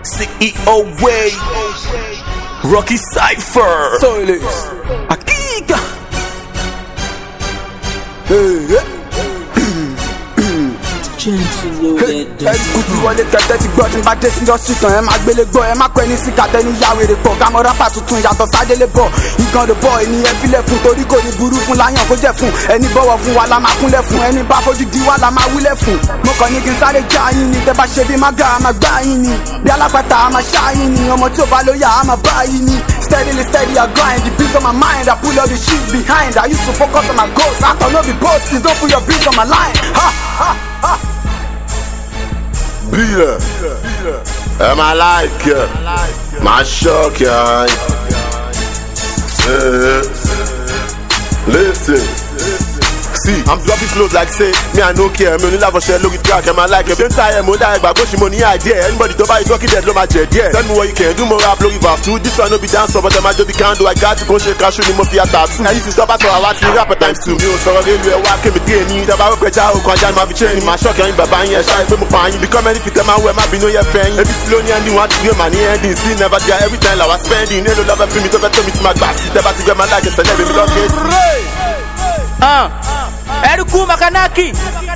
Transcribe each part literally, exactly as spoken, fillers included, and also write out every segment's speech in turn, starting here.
C E O Way, Rocky Cypher, Solis, Akika. ẹ̀ẹ́dùkùtù wọlé kẹ̀kẹ́ ti gbọ́ tí n bá dé sí industry tán ẹ máa gbélé gbọ́ ẹ má kọ́ ẹni sí kàtẹ́ ní yàwèrè pọ̀ kámọ́ rápà tuntun yàtọ̀ sádélé bọ̀ nǹkan lè bọ̀ ènìyàn filẹ̀ fún torí kò ní burú fún láyàn kó jẹ́ fún ẹni bọ̀wọ̀ fún wa la máa kúnlẹ̀ fún ẹni bá fojú di wa la máa wúlẹ̀ fún mo kàn ní kí n sáré já yín ni tẹ́ bá ṣe bí mága a máa gbá yín ni bí alápàtà a máa ṣá yín ni ọmọ tí ò bá lóyà a máa bá yín ni steadily steady I grind the beats on my mind I pull all the shit behind I used to focus on my goals I can no be boast please don't put your beats on my line ha ha ha. Beer, am I like it? My shock, yeah. Listen. See, I'm dropping flows like say, me I no care. Me only love for share, look at track, am I like it? Same time, mo die, but go she money idea. Anybody to buy it, talking dead, no my jet, yeah. Tell me what you can do, more rap, low reverse too. This one no be dancer, but I'm a job can do. I got to go shake, I show you more fear tattoo. I used to stop us, so I watch the rapper times two. Me on sorry, railway, walk in the day, need about a pressure, how can I have a chain? My shock, I'm buying a shy, I'm buying. Become any fit, I'm aware, my be no your friend. Every slowly and you want to get money, and this see never die. Every time I was spending, no love for me, to better me to my class. It's about to get my like a celebrity, me love this. Ah. Eruku Makanaki.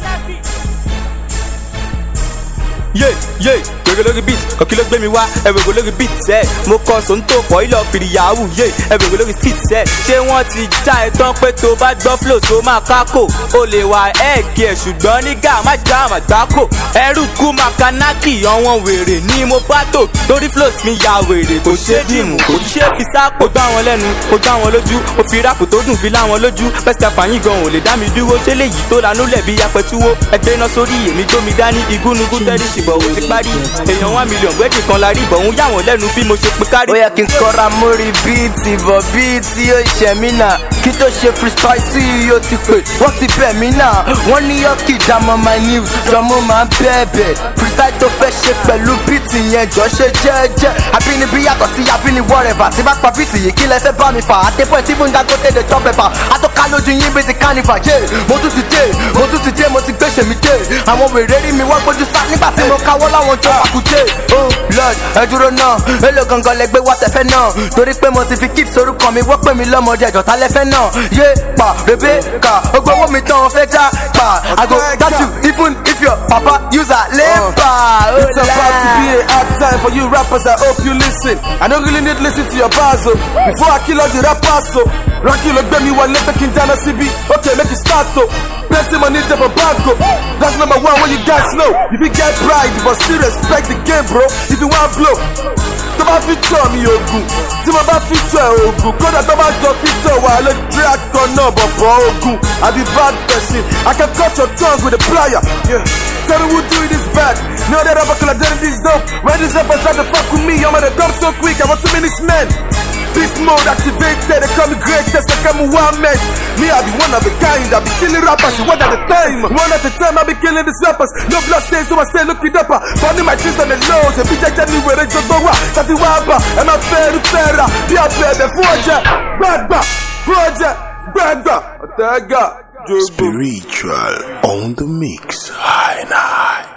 Yeah, yeah, we go look a beat, okay look me wá, ẹ we go look a beat, eh. Mo kọ sonto for ilọ fìdí yahoo, yeah, ẹ we go look a street, eh. Ṣé wọ́n ti já ẹ tán pé tó bá gbọ́ flow so máa kákò, o lè wá ẹ̀ẹ́kì ẹ̀ ṣùgbọ́n nígà má já má gbákò. Eruku Makanaki ọ̀wọ́n wèrè ni mo bá tò, torí flows mi ya wèrè kò ṣe dìmú, kò tún ṣe fi sáàpò. Ó gbá wọn lẹ́nu, ó gbá wọn lójú, ó fi ráàpù tó dùn fi lá wọn lójú. Pẹ́sìtà fàyín gan ò lè dá mi dúró, ṣé léyìí tó lanú lẹ̀ bí apẹ̀túwó. Ẹgbẹ́ iná sórí èmi gbómi dání, igúnnugún tẹ́lí sí bọ̀ ó ti parí. Èèyàn one million gbẹ́dì kan la rí bọ̀ ń yà wọ́n lẹ́nu bí mo ṣe pé kárí. Ó yẹ kí n kọ́ra mórí bíìtì bọ̀ bíìtì ó ṣẹ̀ mí náà kí tó ṣe freestyle sí yóò ti pè wọ́n ti bẹ̀ mí náà wọ́n ní yọ́kì dámọ́ my news jọmọ́ máa ń bẹ̀ẹ̀bẹ̀ freestyle tó fẹ́ ṣe pẹ̀lú bíìtì yẹn jọ ṣe jẹ́jẹ́ abínibí yàtọ̀ sí abíní whatever tí bá pa bíìtì yìí kí lẹ́sẹ̀ bá mi fà àtẹ́pọ̀ tí bó ń dàgbò tẹ̀lé chop pepper àtọ́ká lójú yín bí ti carnival yé mo tún ti dé mo tún ti dé mo ti gbéṣẹ́ mi dé àwọn wèrè rí mi wọ́n gbójú sá nígbà tí mo káwọ́ láwọn jọ pàkúté oh lord ẹ dúró náà èlò gangan lẹ gbé wá tẹ̀fẹ́ náà torí pé mo ti fi kíp sorúkọ mi wọ́n pè mí lọ́mọdé ẹ̀jọ̀ tá lẹ́fẹ́ náà yé pa Rebecca ogbó owó mi tán fẹ́ já pa I go got you even if your papa use a labour. It's about to be a hard time for you rappers, I hope you listen. I don't really need to listen to your bars, oh. Before I kill all the rappers, so Rocky look baby one let the king down a C B. Okay, make it start though. Plenty money there for banco. That's number one when you guys know. If you get pride, but still respect the game, bro. If you want blow, tó bá feature mi ogun, tí mo bá feature ogun, kódà tó bá jọ feature wà lè drag kan náà bọ̀bọ̀ ogun. I be bad person, I can cut your tongue with a plier. Yeah. Tell me who doing this bad. Know that I'm a killer, that this dope. When this ever try to fuck with me, I'm gonna come so quick. I want two minutes, man. Beast mode activated, they call me greatest, they call me one man. Me, I be one of the kind, I be killing rappers one at a time. One at a time, I be killing these rappers. No blood stains, so I stay looking up. Finding my trees on the nose, and be just anywhere they just go out. That's the wabba, and I'm fair to fair. Be a fair, the forger, bagba, project, bagba, Otega. Spiritual on the mix, high and high.